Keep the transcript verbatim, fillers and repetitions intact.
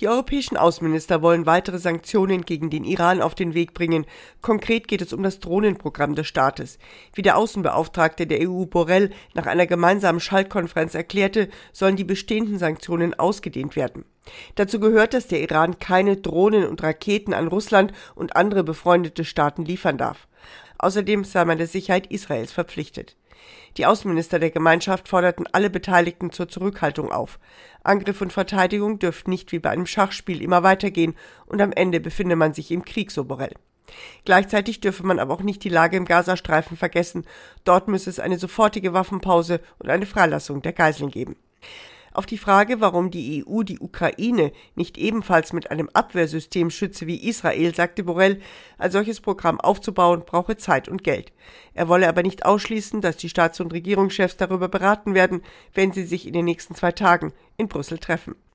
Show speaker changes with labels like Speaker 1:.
Speaker 1: Die europäischen Außenminister wollen weitere Sanktionen gegen den Iran auf den Weg bringen. Konkret geht es um das Drohnenprogramm des Staates. Wie der Außenbeauftragte der E U Borrell nach einer gemeinsamen Schaltkonferenz erklärte, sollen die bestehenden Sanktionen ausgedehnt werden. Dazu gehört, dass der Iran keine Drohnen und Raketen an Russland und andere befreundete Staaten liefern darf. Außerdem sei man der Sicherheit Israels verpflichtet. Die Außenminister der Gemeinschaft forderten alle Beteiligten zur Zurückhaltung auf. Angriff und Verteidigung dürften nicht wie bei einem Schachspiel immer weitergehen und am Ende befinde man sich im Krieg, so Borrell. Gleichzeitig dürfe man aber auch nicht die Lage im Gazastreifen vergessen. Dort müsse es eine sofortige Waffenpause und eine Freilassung der Geiseln geben. Auf die Frage, warum die E U die Ukraine nicht ebenfalls mit einem Abwehrsystem schütze wie Israel, sagte Borrell, ein solches Programm aufzubauen, brauche Zeit und Geld. Er wolle aber nicht ausschließen, dass die Staats- und Regierungschefs darüber beraten werden, wenn sie sich in den nächsten zwei Tagen in Brüssel treffen.